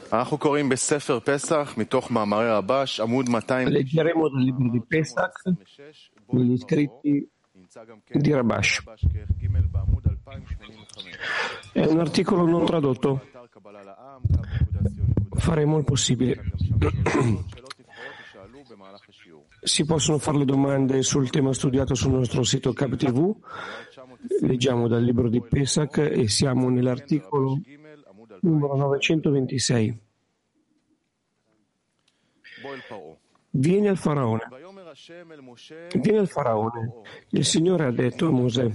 Leggeremo dal libro di Pesach, negli scritti di Rabash. È un articolo non tradotto. Faremo il possibile. Si possono fare le domande sul tema studiato sul nostro sito CapTV. Leggiamo dal libro di Pesach e siamo nell'articolo numero 926. Vieni al faraone. Vieni al faraone. Il Signore ha detto a Mosè: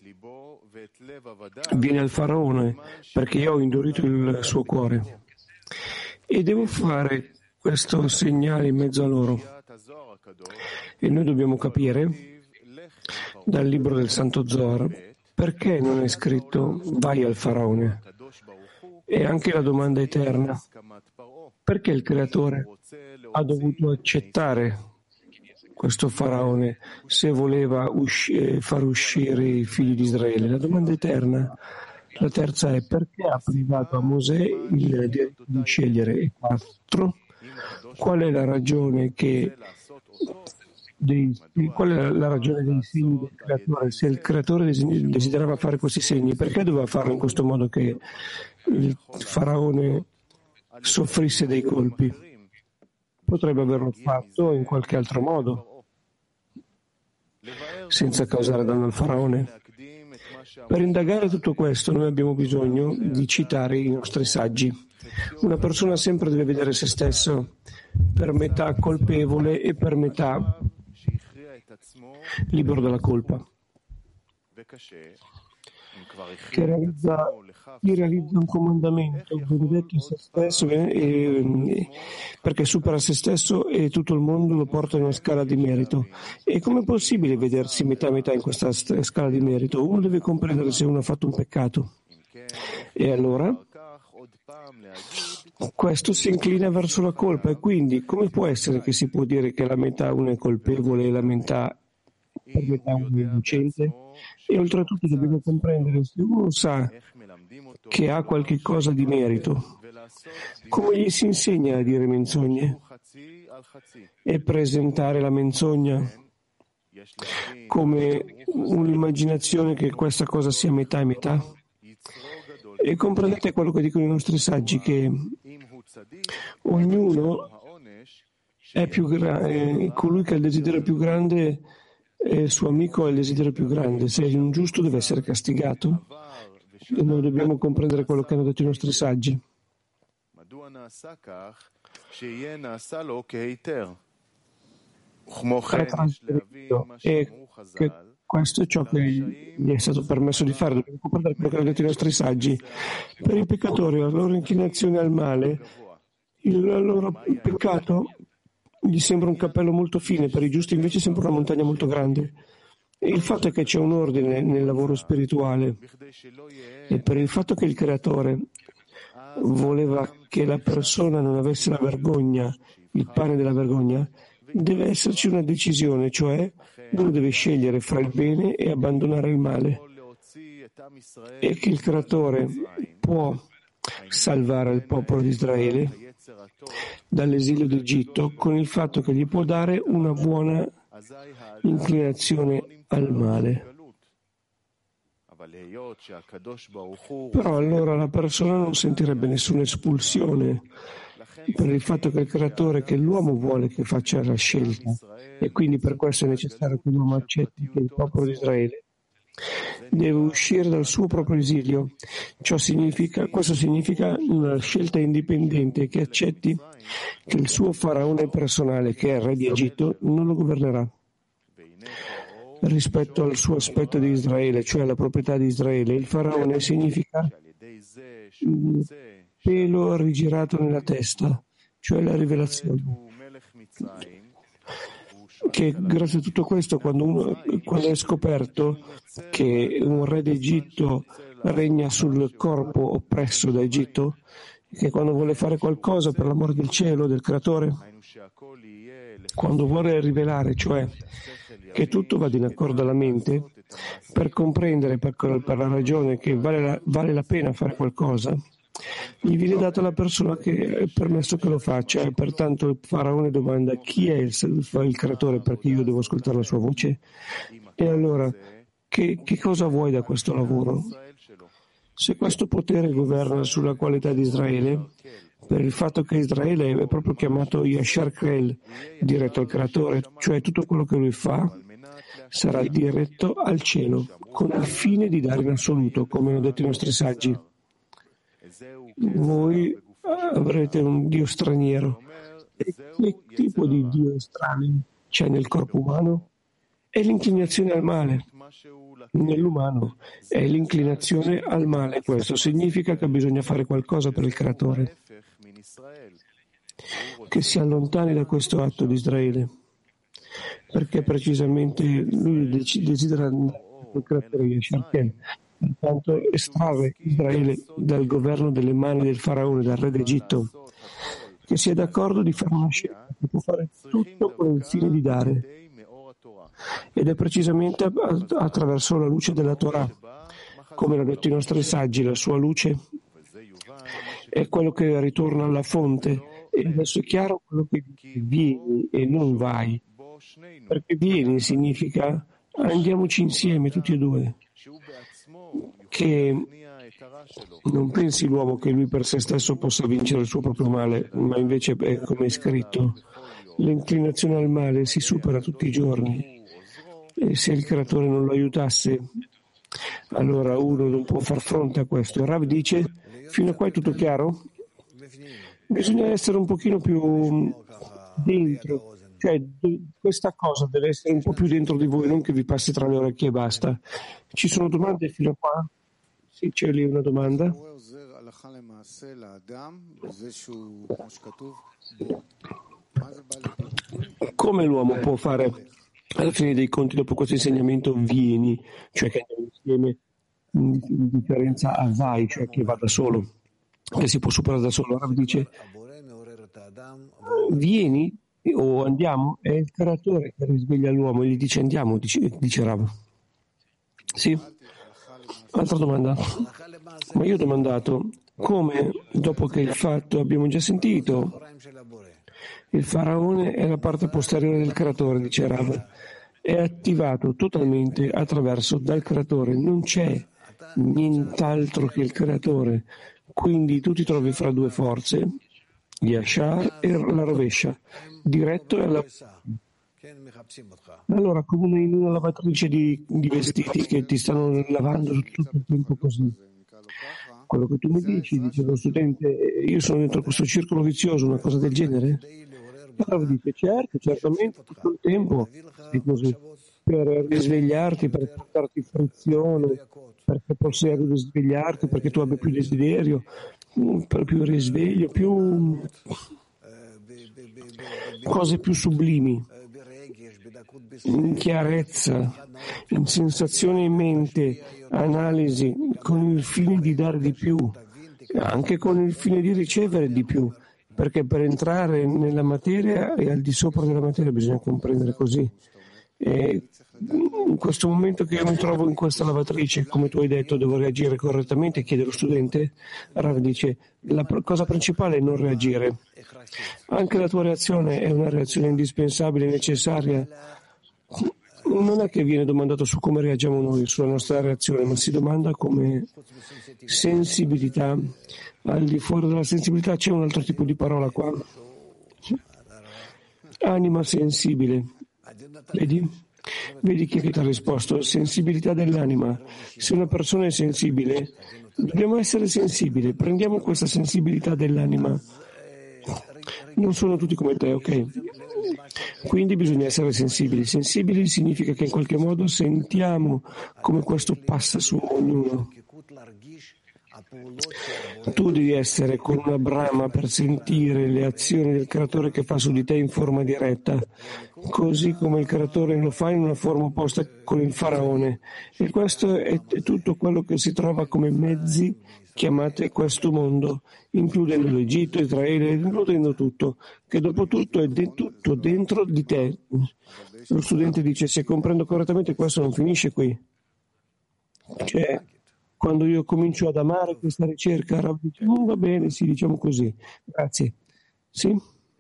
vieni al faraone perché io ho indurito il suo cuore e devo fare questo segnale in mezzo a loro. E noi dobbiamo capire dal libro del Santo Zohar perché non è scritto vai al faraone. E anche la domanda eterna: perché il Creatore ha dovuto accettare questo faraone se voleva far uscire i figli di Israele? La domanda eterna. La terza è: perché ha privato a Mosè il diritto di scegliere? E 4. Qual è la ragione qual è la ragione dei segni del Creatore? Se il Creatore desiderava fare questi segni, perché doveva farlo in questo modo che il faraone soffrisse dei colpi? Potrebbe averlo fatto in qualche altro modo, senza causare danno al faraone. Per indagare tutto questo noi abbiamo bisogno di citare i nostri saggi. Una persona sempre deve vedere se stesso per metà colpevole e per metà libero dalla colpa. Chi realizza un comandamento benedetto a se stesso perché supera se stesso e tutto il mondo lo porta in una scala di merito. E com'è possibile vedersi metà metà in questa scala di merito? Uno deve comprendere se uno ha fatto un peccato. E allora questo si inclina verso la colpa. E quindi come può essere che si può dire che la metà uno è colpevole e la metà uno è innocente? E oltretutto dobbiamo comprendere, se uno sa che ha qualche cosa di merito, come gli si insegna a dire menzogne e presentare la menzogna come un'immaginazione che questa cosa sia metà e metà? E comprendete quello che dicono i nostri saggi, che ognuno è più grande, colui che ha il desiderio più grande, il suo amico ha il desiderio più grande. Se è ingiusto deve essere castigato. E noi dobbiamo comprendere quello che hanno detto i nostri saggi. E che questo è ciò che gli è stato permesso di fare. Dobbiamo comprendere quello che hanno detto i nostri saggi. Per i peccatori, la loro inclinazione al male, il loro peccato gli sembra un cappello molto fine, per i giusti invece sembra una montagna molto grande. E il fatto è che c'è un ordine nel lavoro spirituale, e per il fatto che il Creatore voleva che la persona non avesse la vergogna, il pane della vergogna, deve esserci una decisione, cioè uno deve scegliere fra il bene e abbandonare il male, e che il Creatore può salvare il popolo di Israele dall'esilio d'Egitto con il fatto che gli può dare una buona inclinazione al male. Però allora la persona non sentirebbe nessuna espulsione per il fatto che il Creatore, che l'uomo vuole che faccia la scelta, e quindi per questo è necessario che l'uomo accetti che il popolo di Israele deve uscire dal suo proprio esilio. Questo significa una scelta indipendente, che accetti che il suo faraone personale, che è il re di Egitto, non lo governerà. Rispetto al suo aspetto di Israele, cioè la proprietà di Israele, il faraone significa il pelo rigirato nella testa, cioè la rivelazione. Che grazie a tutto questo, quando è scoperto che un re d'Egitto regna sul corpo oppresso da Egitto, che quando vuole fare qualcosa per l'amore del cielo, del Creatore, quando vuole rivelare, cioè che tutto vada in accordo alla mente, per comprendere per la ragione che vale la pena fare qualcosa, gli viene data la persona che è permesso che lo faccia, e pertanto il faraone domanda: chi è il creatore, perché io devo ascoltare la sua voce? E allora, che cosa vuoi da questo lavoro? Se questo potere governa sulla qualità di Israele, per il fatto che Israele è proprio chiamato Yashar Krel, diretto al creatore, cioè tutto quello che lui fa sarà diretto al cielo, con il fine di dare in assoluto, come hanno detto i nostri saggi. Voi avrete un Dio straniero. E che tipo di Dio estraneo c'è nel corpo umano? È l'inclinazione al male. Nell'umano è l'inclinazione al male. Questo significa che bisogna fare qualcosa per il creatore, che si allontani da questo atto di Israele, perché precisamente lui desidera il creatore Yashar Ken. Intanto estrarre Israele dal governo delle mani del faraone, dal re d'Egitto, che sia d'accordo di fare una scelta, che può fare tutto con il fine di dare. Ed è precisamente attraverso la luce della Torah, come l'hanno detto i nostri saggi, la sua luce è quello che ritorna alla fonte. E adesso è chiaro quello che dice: vieni e non vai, perché vieni significa andiamoci insieme tutti e due, che non pensi l'uomo che lui per se stesso possa vincere il suo proprio male, ma invece è come è scritto: l'inclinazione al male si supera tutti i giorni, e se il creatore non lo aiutasse, allora uno non può far fronte a questo. Il Rav dice: fino a qua è tutto chiaro? Bisogna essere un pochino più dentro, cioè questa cosa deve essere un po' più dentro di voi, non che vi passi tra le orecchie e basta. Ci sono domande fino a qua? Sì, c'è lì una domanda. Come l'uomo può fare alla fine dei conti, dopo questo insegnamento, vieni, cioè che andiamo insieme, in differenza a vai, cioè che va da solo, che si può superare da solo. Rav dice: vieni o andiamo, è il creatore che risveglia l'uomo e gli dice andiamo, dice Rav. Sì? Altra domanda. Ma io ho domandato come, dopo che il fatto abbiamo già sentito, il faraone è la parte posteriore del creatore, dice Rav, è attivato totalmente attraverso dal creatore, non c'è nient'altro che il creatore, quindi tu ti trovi fra due forze, Yashar e la rovescia, diretto e alla... Allora, come in una lavatrice di vestiti che ti stanno lavando tutto il tempo così. Quello che tu mi dice lo studente, io sono dentro questo circolo vizioso, una cosa del genere? Allora dice: certo, certamente, tutto il tempo è così, per risvegliarti, per portarti frizione, perché possa risvegliarti, perché tu abbia più desiderio, per più risveglio, più cose più sublimi, in chiarezza, in sensazione in mente, analisi, con il fine di dare di più, anche con il fine di ricevere di più, perché per entrare nella materia e al di sopra della materia bisogna comprendere così. E in questo momento che io mi trovo in questa lavatrice, come tu hai detto, devo reagire correttamente, chiede lo studente. Rav dice: la cosa principale è non reagire. Anche la tua reazione è una reazione indispensabile e necessaria. Non è che viene domandato su come reagiamo noi, sulla nostra reazione, ma si domanda come sensibilità. Al di fuori della sensibilità c'è un altro tipo di parola qua. Anima sensibile. Vedi? Vedi chi ti ha risposto? Sensibilità dell'anima. Se una persona è sensibile, dobbiamo essere sensibili. Prendiamo questa sensibilità dell'anima. Non sono tutti come te, ok? Quindi bisogna essere sensibili. Sensibili significa che in qualche modo sentiamo come questo passa su ognuno. Tu devi essere con una brama per sentire le azioni del creatore che fa su di te in forma diretta, così come il creatore lo fa in una forma opposta con il faraone. E questo è tutto quello che si trova come mezzi chiamate questo mondo, includendo l'Egitto, Israele, includendo tutto, che dopo tutto è tutto dentro di te. Lo studente dice: se comprendo correttamente, questo non finisce qui. Cioè, quando io comincio ad amare questa ricerca, Rav dice, va bene, sì, diciamo così. Grazie. Sì?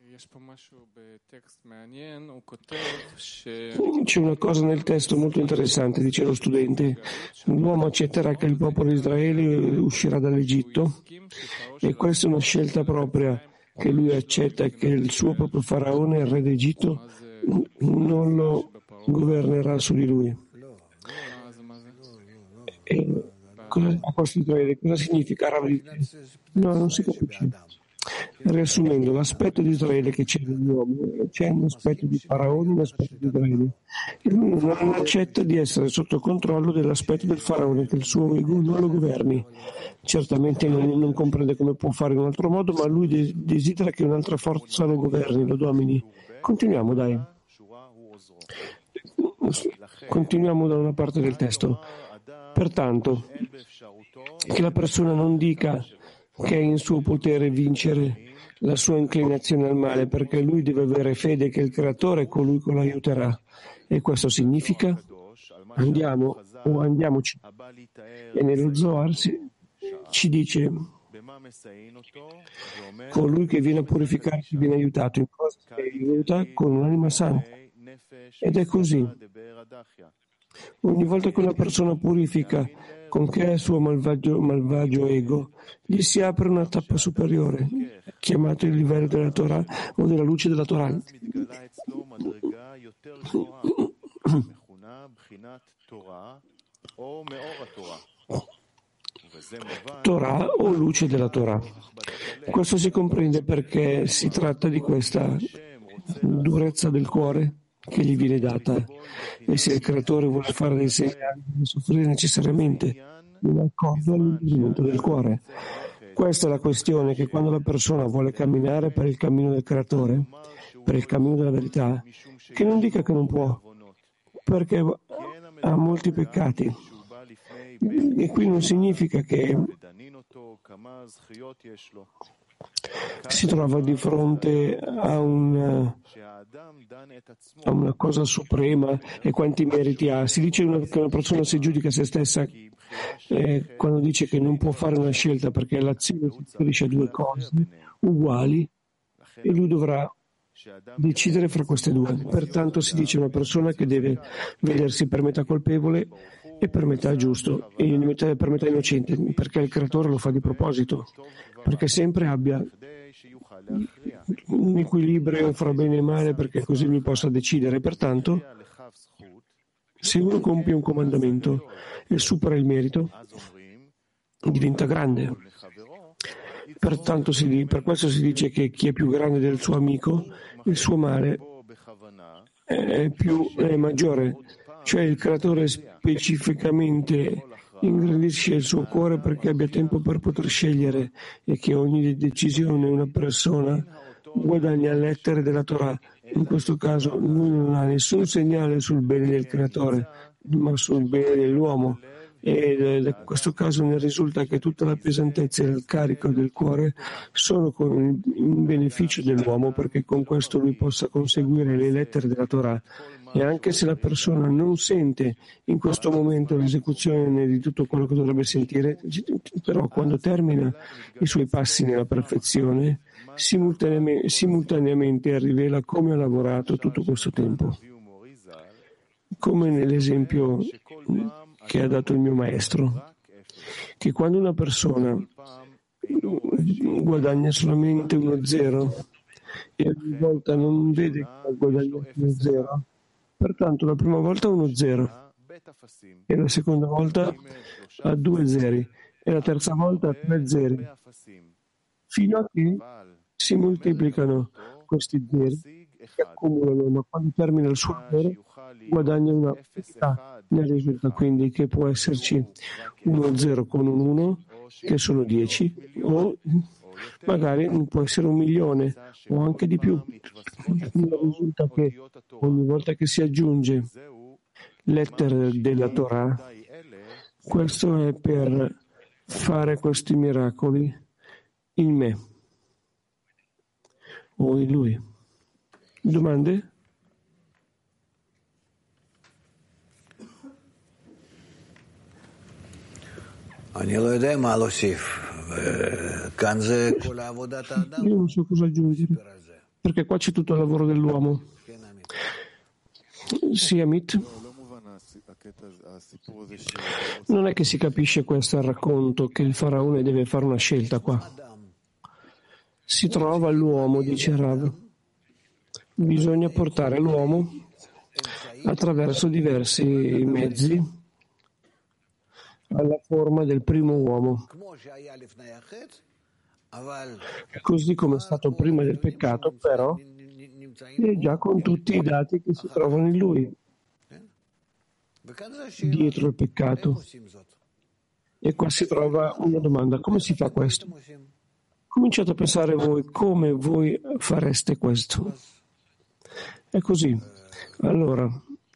C'è una cosa nel testo molto interessante, dice lo studente. L'uomo accetterà che il popolo di Israele uscirà dall'Egitto e questa è una scelta propria che lui accetta che il suo proprio faraone, il re d'Egitto, non lo governerà su di lui. E a questo Israele cosa significa? No, non si capisce. Riassumendo, l'aspetto di Israele che c'è negli uomini, c'è un aspetto di Faraone e un aspetto di Israele. E lui non accetta di essere sotto controllo dell'aspetto del Faraone, che il suo ego non lo governi. Certamente non comprende come può fare in un altro modo, ma lui desidera che un'altra forza lo governi, lo domini. Continuiamo, dai. Continuiamo da una parte del testo. Pertanto, che la persona non dica che è in suo potere vincere la sua inclinazione al male, perché lui deve avere fede che il Creatore è colui che lo aiuterà. E questo significa andiamoci. E nello Zohar ci dice colui che viene a purificarsi viene aiutato, in cosa si aiuta con un'anima santa. Ed è così. Ogni volta che una persona purifica con che è il suo malvagio ego, gli si apre una tappa superiore, chiamato il livello della Torah o della luce della Torah. Torah o luce della Torah. Questo si comprende perché si tratta di questa durezza del cuore che gli viene data, e se il creatore vuole fare dei segnali deve soffrire necessariamente in accordo all'indurimento del cuore. Questa è la questione, che quando la persona vuole camminare per il cammino del creatore, per il cammino della verità, che non dica che non può, perché ha molti peccati. E qui non significa che si trova di fronte a una cosa suprema e quanti meriti ha. Si dice che una persona si giudica se stessa quando dice che non può fare una scelta perché l'azione si riferisce a due cose uguali e lui dovrà decidere fra queste due. Pertanto si dice una persona che deve vedersi per metà colpevole e per metà giusto e per metà innocente, perché il creatore lo fa di proposito, perché sempre abbia un equilibrio fra bene e male, perché così lui possa decidere. Pertanto, se uno compie un comandamento e supera il merito, diventa grande. Pertanto per questo si dice che chi è più grande del suo amico, il suo male è maggiore, cioè il creatore specificamente ingrandisce il suo cuore perché abbia tempo per poter scegliere e che ogni decisione una persona guadagna lettere della Torah. In questo caso lui non ha nessun segnale sul bene del creatore, ma sul bene dell'uomo. E in questo caso ne risulta che tutta la pesantezza e il carico del cuore sono in beneficio dell'uomo, perché con questo lui possa conseguire le lettere della Torah. E anche se la persona non sente in questo momento l'esecuzione di tutto quello che dovrebbe sentire, però quando termina i suoi passi nella perfezione, simultaneamente rivela come ha lavorato tutto questo tempo. Come nell'esempio che ha dato il mio maestro, che quando una persona guadagna solamente uno zero e ogni volta non vede che ha guadagnato uno zero, pertanto la prima volta ha uno zero e la seconda volta ha due zeri e la terza volta ha tre zeri, fino a che si moltiplicano questi zeri, si accumulano, ma quando termina il suo zero guadagna una unità. Ne risulta quindi che può esserci uno 0 con un 1, che sono 10, o magari può essere 1.000.000 o anche di più. Ne risulta che ogni volta che si aggiunge lettere della Torah, questo è per fare questi miracoli in me o in lui. Domande? Io non so cosa aggiungere, perché qua c'è tutto il lavoro dell'uomo. Sì, Amit? Non è che si capisce questo è il racconto, che il faraone deve fare una scelta qua. Si trova l'uomo, dice Rav. Bisogna portare l'uomo attraverso diversi mezzi alla forma del primo uomo. Così come è stato prima del peccato, però è già con tutti i dati che si trovano in lui, dietro il peccato. E qua si trova una domanda: come si fa questo? Cominciate a pensare voi come voi fareste questo. È così. Allora,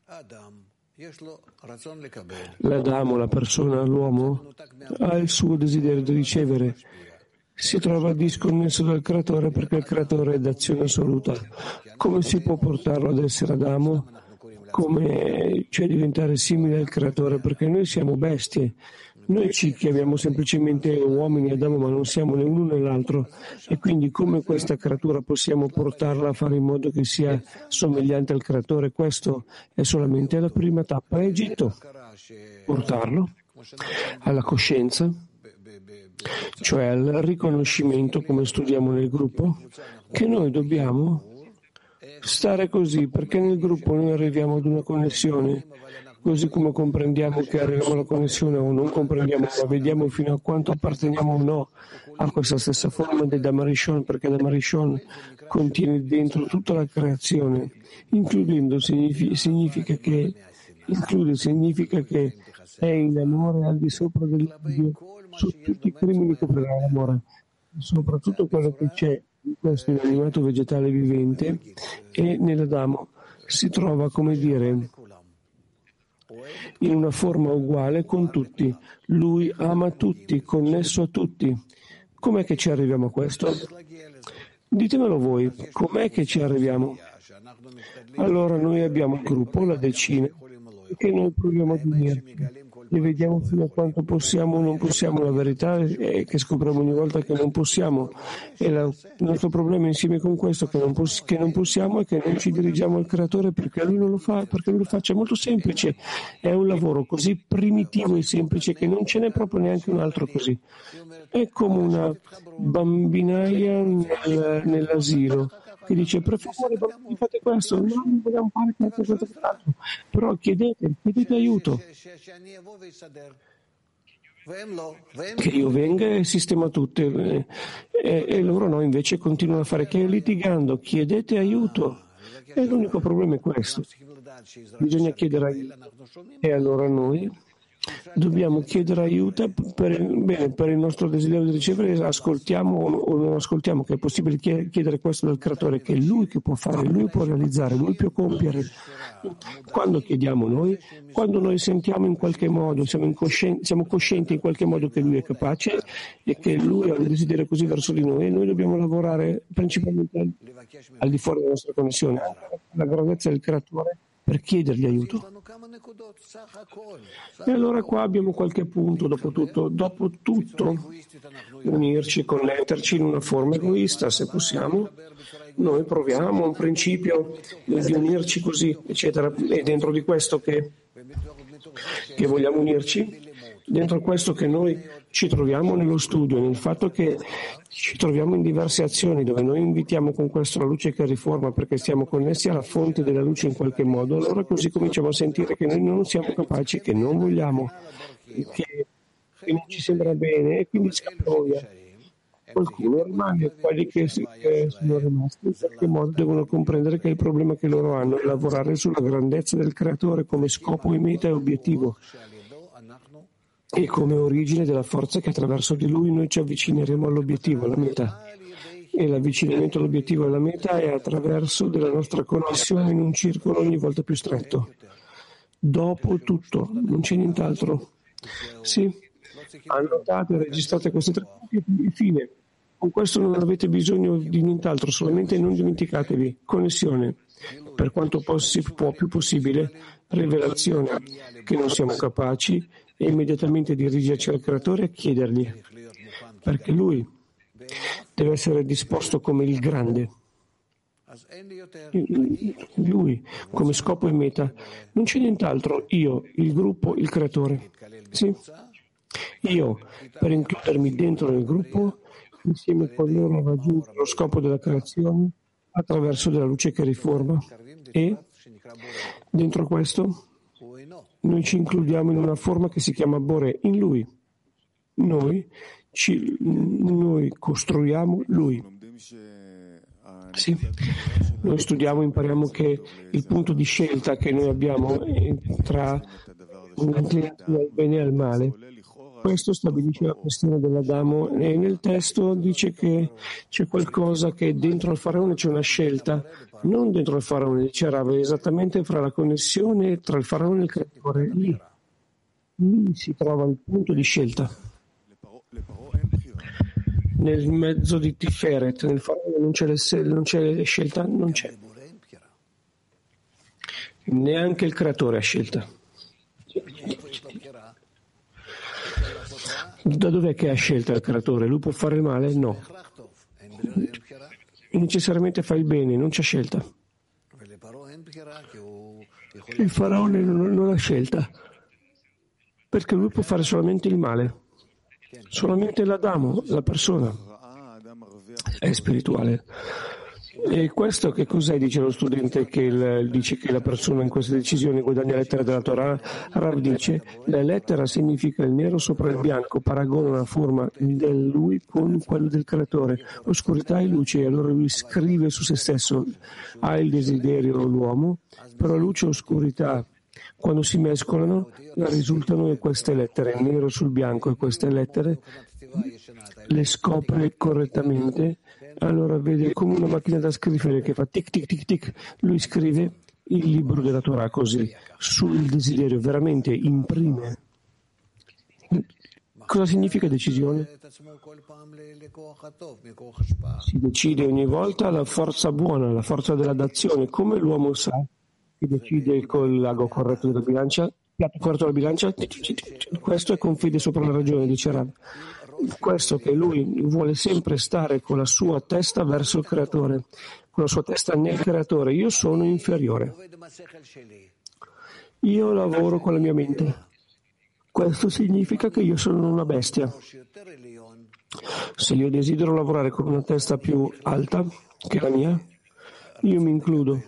l'Adamo, la persona, l'uomo, ha il suo desiderio di ricevere. Si trova disconnesso dal creatore perché il creatore è d'azione assoluta. Come si può portarlo ad essere Adamo? Come cioè diventare simile al creatore? Perché noi siamo bestie. Noi ci chiamiamo semplicemente uomini Adamo, ma non siamo né uno né l'altro. E quindi come questa creatura possiamo portarla a fare in modo che sia somigliante al creatore? Questo è solamente la prima tappa. Egitto, portarlo alla coscienza, cioè al riconoscimento, come studiamo nel gruppo, che noi dobbiamo stare così, perché nel gruppo noi arriviamo ad una connessione, così come comprendiamo che arriviamo alla connessione o non comprendiamo, ma vediamo fino a quanto apparteniamo o no a questa stessa forma del Damarishon, perché Damarishon contiene dentro tutta la creazione, includendo significa che è in amore al di sopra dell'odio su tutti i crimini che opererà l'amore, soprattutto quello che c'è in questo inanimato vegetale vivente e nell'Adamo si trova, come dire, in una forma uguale con tutti. Lui ama tutti, connesso a tutti. Com'è che ci arriviamo a questo? Ditemelo voi, com'è che ci arriviamo? Allora noi abbiamo il gruppo, la decina, che noi proviamo ad unirci e vediamo fino a quanto possiamo o non possiamo. La verità è che scopriamo ogni volta che non possiamo, e il nostro problema insieme con questo che non possiamo è che non ci dirigiamo al creatore perché lui non lo fa, perché lui lo faccia. È molto semplice, è un lavoro così primitivo e semplice che non ce n'è proprio neanche un altro così. È come una bambinaia nell'asilo che dice: per favore bambini, fate questo, no, non vogliamo fare questo, però chiedete aiuto, che io venga e sistema tutto, e loro no, invece continuano a fare che litigando, chiedete aiuto, e l'unico problema è questo, bisogna chiedere aiuto, e allora noi dobbiamo chiedere aiuto per il nostro desiderio di ricevere, ascoltiamo o non ascoltiamo, che è possibile chiedere questo dal creatore, che è lui che può fare, lui può realizzare, lui può compiere. Quando chiediamo noi? Quando noi sentiamo in qualche modo, siamo coscienti in qualche modo che lui è capace e che lui ha un desiderio così verso di noi, e noi dobbiamo lavorare principalmente al di fuori della nostra connessione, la grandezza del creatore, per chiedergli aiuto. E allora qua abbiamo qualche punto, dopo tutto unirci, connetterci in una forma egoista, se possiamo. Noi proviamo un principio di unirci così, eccetera, e dentro di questo che vogliamo unirci, dentro questo che noi ci troviamo nello studio, nel fatto che ci troviamo in diverse azioni dove noi invitiamo con questo la luce che riforma perché stiamo connessi alla fonte della luce in qualche modo, allora così cominciamo a sentire che noi non siamo capaci, che non vogliamo, che non ci sembra bene, e quindi scappa via. Qualcuno rimane, quelli che sono rimasti in qualche modo devono comprendere che il problema che loro hanno è lavorare sulla grandezza del creatore come scopo e meta e obiettivo, e come origine della forza che attraverso di lui noi ci avvicineremo all'obiettivo, alla meta. E l'avvicinamento all'obiettivo e alla meta è attraverso della nostra connessione in un circolo ogni volta più stretto. Dopo tutto, non c'è nient'altro. Sì, annotate e registrate queste tre punti e fine. Con questo non avete bisogno di nient'altro, solamente non dimenticatevi. Connessione, per quanto più possibile, rivelazione, che non siamo capaci, e immediatamente dirigerci al Creatore e chiedergli, perché Lui deve essere disposto come il grande. Lui come scopo e meta. Non c'è nient'altro. Io, il gruppo, il Creatore. Sì? Io, per includermi dentro il gruppo, insieme con loro raggiungere lo scopo della creazione attraverso della luce che riforma. E dentro questo noi ci includiamo in una forma che si chiama Bore, in Lui. Noi costruiamo Lui. Sì, noi studiamo, impariamo che il punto di scelta che noi abbiamo tra l'inclinazione al bene e al male, questo stabilisce la questione dell'Adamo e nel testo dice che c'è qualcosa che dentro al faraone c'è una scelta, non dentro al faraone, dice Rav, esattamente fra la connessione tra il faraone e il creatore, lì si trova il punto di scelta. Nel mezzo di Tiferet, nel faraone non c'è scelta, non c'è. Neanche il creatore ha scelta. Da dov'è che ha scelta il creatore? Lui può fare il male? No. Necessariamente fa il bene, non c'è scelta. Il faraone non ha scelta, perché lui può fare solamente il male. Solamente l'Adamo, la persona, è spirituale. E questo che cos'è, dice lo studente che dice che la persona in queste decisioni guadagna lettera della Torah? Rav dice, la lettera significa il nero sopra il bianco, paragona la forma del lui con quello del creatore, oscurità e luce, e allora lui scrive su se stesso, ha il desiderio l'uomo, però luce e oscurità, quando si mescolano, risultano queste lettere, nero sul bianco, e queste lettere le scopre correttamente, allora vede come una macchina da scrivere che fa tic tic tic tic, lui scrive il libro della Torah così, sul desiderio, veramente imprime. Cosa significa decisione? Si decide ogni volta la forza buona, la forza della dazione, come l'uomo sa. Si decide con l'ago corretto della bilancia, piatto corretto della bilancia, questo è con fede sopra la ragione, dice Rav. Questo che lui vuole sempre stare con la sua testa verso il creatore, con la sua testa nel creatore. Io sono inferiore. Io lavoro con la mia mente. Questo significa che io sono una bestia. Se io desidero lavorare con una testa più alta che la mia, io mi includo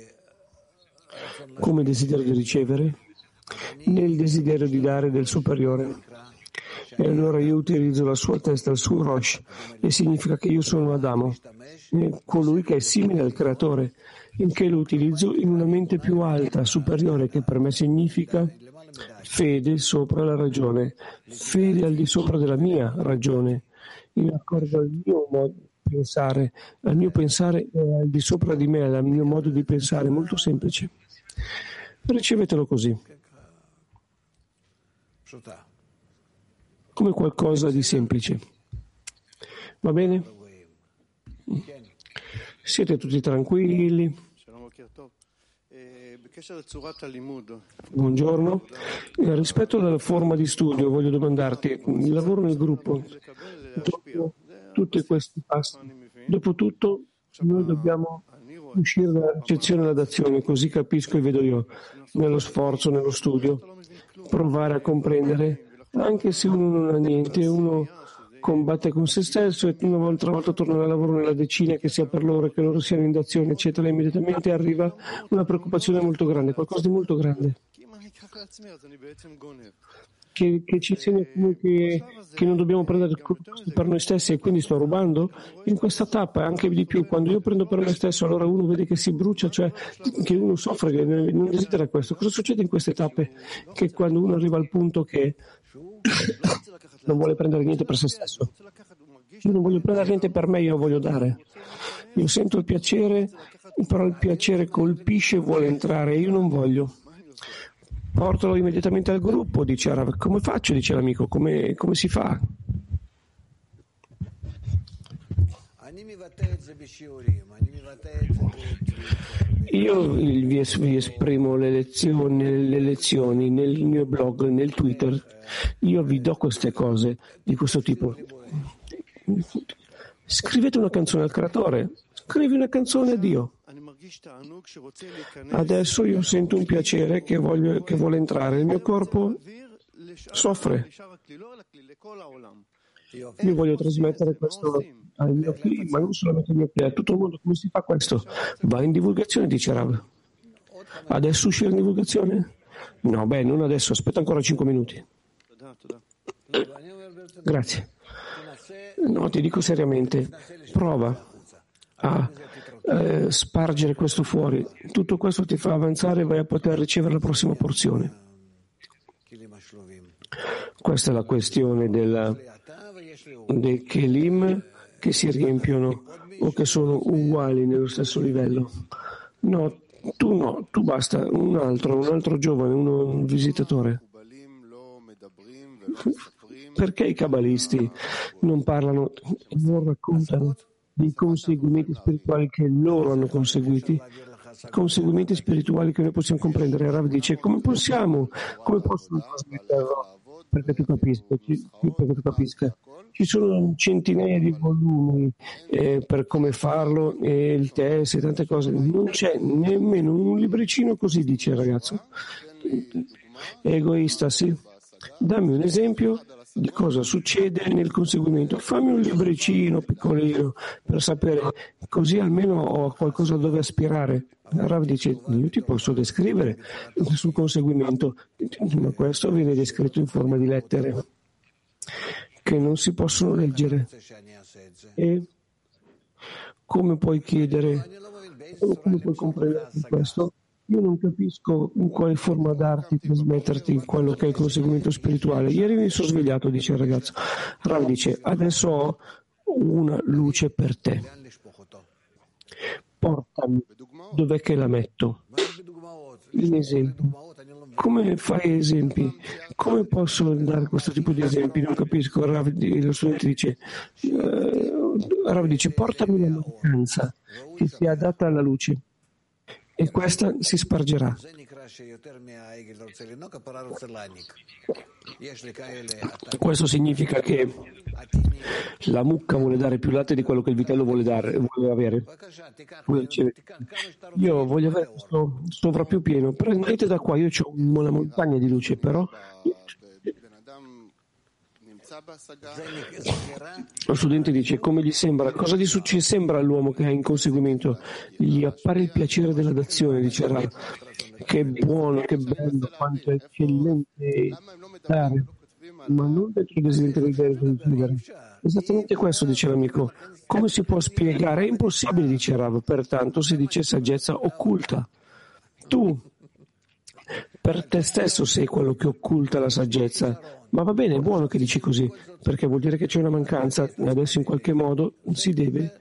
come desiderio di ricevere nel desiderio di dare del superiore. E allora io utilizzo la sua testa, il suo Rosh, e significa che io sono Adamo, colui che è simile al creatore, in che lo utilizzo in una mente più alta, superiore, che per me significa fede sopra la ragione, fede al di sopra della mia ragione, in accordo al mio modo di pensare. Il mio pensare è al di sopra di me, al mio modo di pensare, molto semplice. Ricevetelo così, come qualcosa di semplice. Va bene? Siete tutti tranquilli? Buongiorno. Rispetto alla forma di studio, voglio domandarti, il lavoro nel gruppo, dopo tutti questi passi, dopo tutto noi dobbiamo uscire dalla ricezione alla dazione, così capisco e vedo io, nello sforzo, nello studio, provare a comprendere, anche se uno non ha niente, uno combatte con se stesso e una volta torna al lavoro nella decina, che sia per loro, che loro siano in dazione, eccetera, immediatamente arriva una preoccupazione molto grande, qualcosa di molto grande, che ci insegna che non dobbiamo prendere per noi stessi e quindi sto rubando. In questa tappa, anche di più, quando io prendo per me stesso, allora uno vede che si brucia, cioè che uno soffre, che non desidera questo. Cosa succede in queste tappe? Che quando uno arriva al punto che non vuole prendere niente per se stesso, io non voglio prendere niente per me, io voglio dare. Io sento il piacere, però il piacere colpisce e vuole entrare, io non voglio. Portalo immediatamente al gruppo, dice Rav. Come faccio? Dice l'amico. Come si fa? Io vi esprimo le lezioni nel mio blog, nel Twitter. Io vi do queste cose di questo tipo. Scrivete una canzone al creatore, scrivi una canzone a Dio. Adesso io sento un piacere che vuole entrare, il mio corpo soffre. Io voglio trasmettere questo al mio figlio, ma non solamente al mio figlio, a tutto il mondo. Come si fa questo? Va in divulgazione, dice Rav. Adesso uscire in divulgazione? No, non adesso, aspetta ancora 5 minuti. Grazie. No, ti dico seriamente, prova a spargere questo fuori. Tutto questo ti fa avanzare e vai a poter ricevere la prossima porzione. Questa è la questione dei kelim che si riempiono o che sono uguali nello stesso livello. No, tu basta, un altro giovane, un visitatore. Perché i cabalisti non parlano, non raccontano dei conseguimenti spirituali che loro hanno conseguiti? Conseguimenti spirituali che noi possiamo comprendere. Rav dice, come possono trasmetterlo perché tu capisca? Ci sono centinaia di volumi per come farlo, e il test e tante cose. Non c'è nemmeno un libricino così, dice il ragazzo. È egoista, sì. Dammi un esempio di cosa succede nel conseguimento. Fammi un libricino piccolino per sapere, così almeno ho qualcosa dove aspirare. Rav dice, io ti posso descrivere sul conseguimento, ma questo viene descritto in forma di lettere che non si possono leggere. E come puoi chiedere, come puoi comprendere questo? Io non capisco in quale forma darti, trasmetterti quello che è il conseguimento spirituale. Ieri mi sono svegliato, dice il ragazzo. Rav dice, adesso ho una luce per te. Portami, dov'è che la metto? Un esempio. Come fai esempi? Come posso dare questo tipo di esempi? Non capisco. Lo studente dice, Rav dice, portami la mancanza che sia data alla luce. E questa si spargerà. Questo significa che la mucca vuole dare più latte di quello che il vitello vuole avere. Io voglio avere questo sovra più pieno. Prendete da qua, io ho una montagna di luce, però lo studente dice, come gli sembra? Cosa gli succede? Sembra all'uomo che è in conseguimento? Gli appare il piacere della dazione, dice Rav. Che buono, che bello, quanto è eccellente dare, ma non dentro il desiderio di ricevere. Esattamente questo, dice l'amico. Come si può spiegare? È impossibile, dice Rav, pertanto si dice saggezza occulta. Tu, per te stesso sei quello che occulta la saggezza. Ma va bene, è buono che dici così, perché vuol dire che c'è una mancanza, e adesso in qualche modo si deve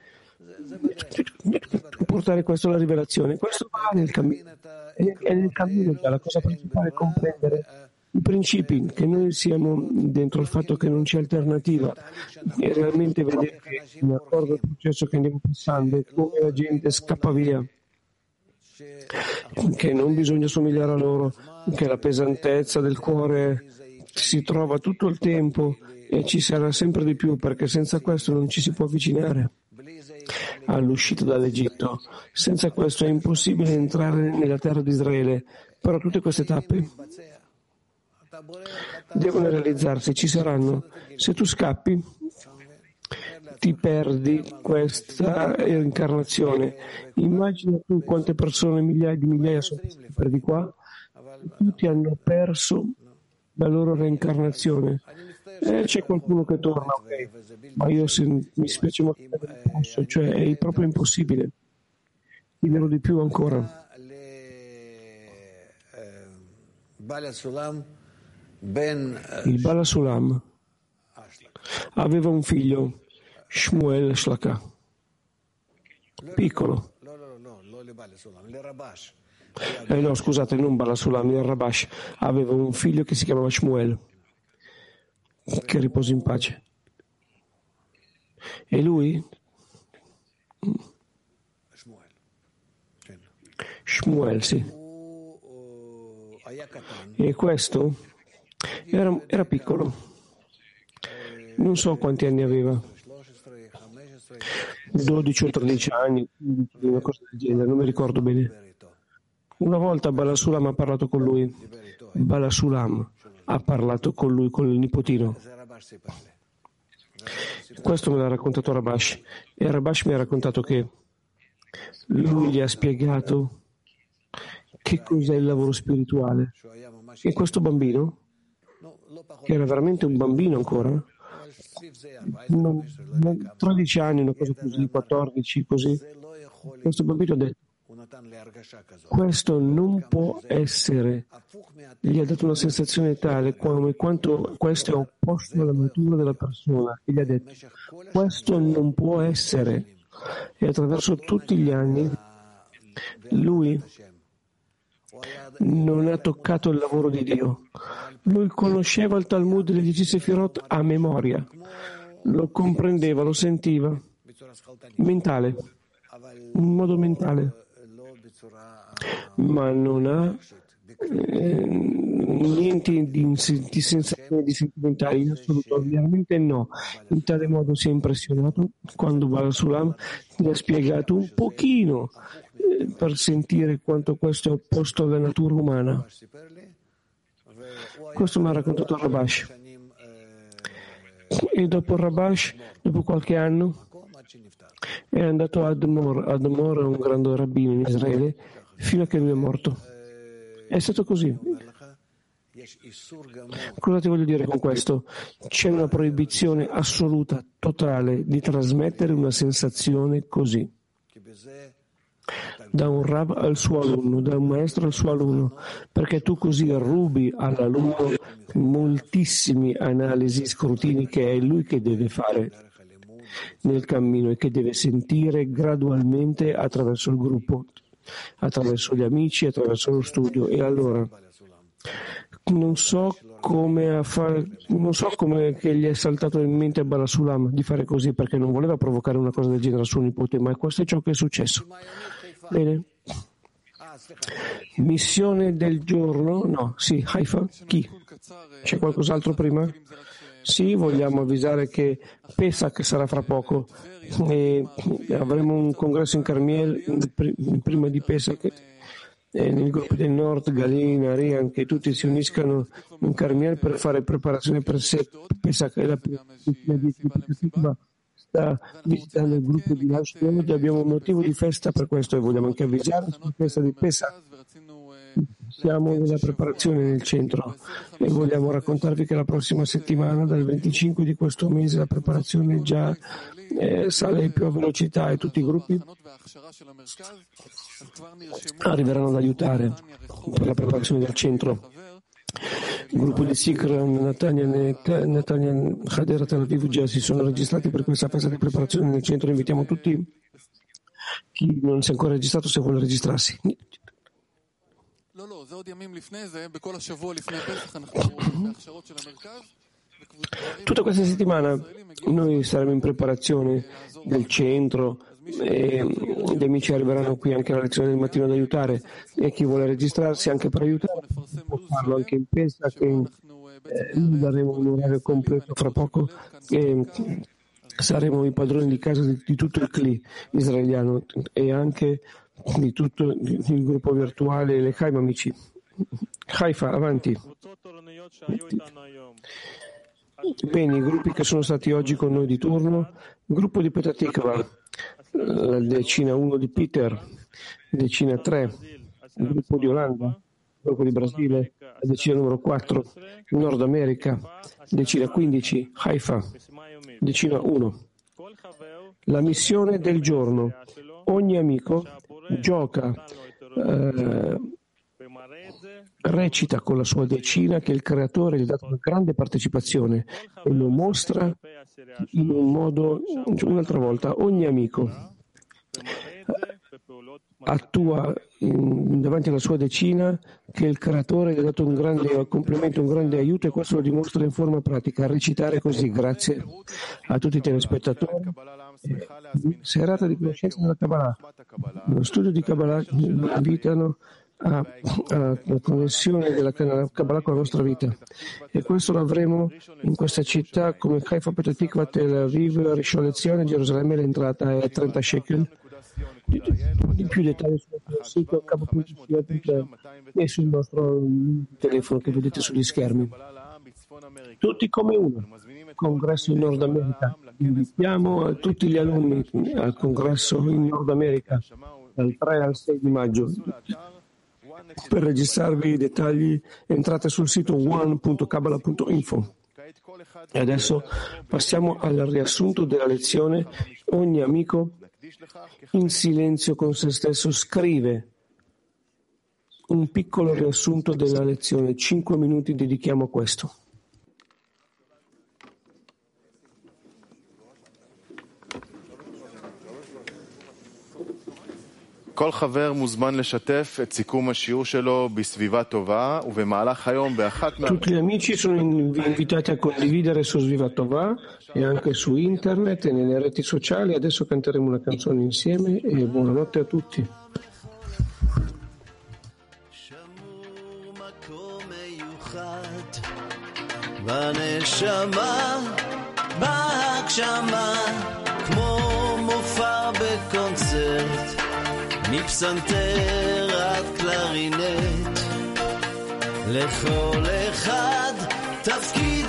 portare questo alla rivelazione. Questo va nel cammino, è nel cammino già, la cosa principale è comprendere i principi, che noi siamo dentro il fatto che non c'è alternativa, e realmente vedere che in accordo al processo che andiamo passando, come la gente scappa via, che non bisogna somigliare a loro, che la pesantezza del cuore si trova tutto il tempo e ci sarà sempre di più, perché senza questo non ci si può avvicinare all'uscita dall'Egitto. Senza questo è impossibile entrare nella terra di Israele. Però tutte queste tappe devono realizzarsi, ci saranno. Se tu scappi, ti perdi questa incarnazione. Immagina tu quante persone, migliaia di migliaia sono per di qua, tutti hanno perso la loro reincarnazione. C'è qualcuno che torna, ok, ma io mi spiace molto, cioè è proprio impossibile. Ti dirò di più ancora. Il Bala Sulam aveva un figlio, Shmuel Shlaka, piccolo. No, scusate, non Bala Sulam, il Rabash aveva un figlio che si chiamava Shmuel, che riposa in pace. E lui Shmuel, sì. E questo era piccolo. Non so quanti anni aveva. 12 o 13 anni, una cosa del genere, non mi ricordo bene. Una volta Balasulam ha parlato con lui. Balasulam ha parlato con lui, con il nipotino. Questo me l'ha raccontato Rabash. E Rabash mi ha raccontato che lui gli ha spiegato che cos'è il lavoro spirituale. E questo bambino, che era veramente un bambino ancora, 13 anni, una cosa così, 14, così, questo bambino ha detto: questo non può essere. Gli ha dato una sensazione tale come quanto questo è opposto alla natura della persona. E gli ha detto: questo non può essere. E attraverso tutti gli anni lui non ha toccato il lavoro di Dio. Lui conosceva il Talmud delle 10 Sefirot a memoria, lo comprendeva, lo sentiva, mentale, in modo mentale, ma non ha niente di sensazioni di sentimentali, in assoluto, veramente no. In tale modo si è impressionato quando Balasulam gli ha spiegato un pochino per sentire quanto questo è opposto alla natura umana. Questo mi ha raccontato Rabash. E dopo Rabash, dopo qualche anno, è andato ad Admor. Admor è un grande rabbino in Israele, fino a che lui è morto. È stato così. Cosa ti voglio dire con questo? C'è una proibizione assoluta, totale, di trasmettere una sensazione così. Da un Rav al suo alunno, da un maestro al suo alunno, perché tu così rubi all'alunno moltissime analisi, scrutini che è lui che deve fare nel cammino e che deve sentire gradualmente attraverso il gruppo, attraverso gli amici, attraverso lo studio. E allora non so come che gli è saltato in mente a Balasulam di fare così, perché non voleva provocare una cosa del genere al suo nipote, ma questo è ciò che è successo. Bene. Missione del giorno? No, sì, Haifa? Chi? C'è qualcos'altro prima? Sì, vogliamo avvisare che Pesach sarà fra poco e avremo un congresso in Carmiel prima di Pesach. Nel gruppo del Nord, Galina, Rian, che tutti si uniscano in Carmiel per fare preparazione per Pesach. E la sta visitando il gruppo di Ashdod. Abbiamo un motivo di festa per questo e vogliamo anche avvisare sulla festa di Pesach. Siamo nella preparazione nel centro e vogliamo raccontarvi che la prossima settimana, dal 25 di questo mese, la preparazione già sale più a velocità e tutti i gruppi arriveranno ad aiutare per la preparazione del centro. Il gruppo di Sikra, Natania, Hadera, Tel Aviv già si sono registrati per questa festa di preparazione nel centro. Invitiamo tutti chi non si è ancora registrato se vuole registrarsi. Tutta questa settimana noi saremo in preparazione del centro e gli amici arriveranno qui anche alla lezione del mattino ad aiutare, e chi vuole registrarsi anche per aiutare può farlo anche in Pesach, che daremo un orario completo fra poco e saremo i padroni di casa di tutto il CLI israeliano e anche di tutto il gruppo virtuale Lechaim, amici. Haifa, avanti. Bene, i gruppi che sono stati oggi con noi di turno: gruppo di Petah Tikva, la decina 1 di Peter, decina 3, il gruppo di Olanda, il gruppo di Brasile, la decina numero 4, Nord America, decina 15, Haifa, decina 1. La missione del giorno: ogni amico gioca, recita con la sua decina che il creatore gli ha dato una grande partecipazione e lo mostra in un modo. Un'altra volta, ogni amico attua davanti alla sua decina che il creatore gli ha dato un grande complimento, un grande aiuto, e questo lo dimostra in forma pratica. A recitare così. Grazie a tutti i telespettatori serata di conoscenza della Kabbalah. Lo studio di Kabbalah invitano alla connessione della Kabbalah con la nostra vita. E questo lo avremo in questa città come Haifa, Petah Tikva, Tel Aviv, Rishon LeZion, Gerusalemme. L'entrata è 30 shekel. Di più dettagli sul sito capo.it e sul nostro telefono che vedete sugli schermi. Tutti come uno. Congresso in Nord America. Invitiamo tutti gli alunni al congresso in Nord America dal 3 al 6 di maggio. Per registrarvi i dettagli entrate sul sito one.kabbalah.info. E adesso passiamo al riassunto della lezione. Ogni amico in silenzio con se stesso scrive un piccolo riassunto della lezione. 5 minuti dedichiamo a questo. כל חבר מוזמן לשתף את סיכום השיעור שלו בסביבה טובה ובמהלך היום באחת Tutti gli amici sono invitati a condividere su Sviva Tovà e anche su internet e nelle reti sociali. Adesso canteremo una canzone insieme e buonanotte a tutti. מפסנתר עד קלרינט, לכל אחד תפקיד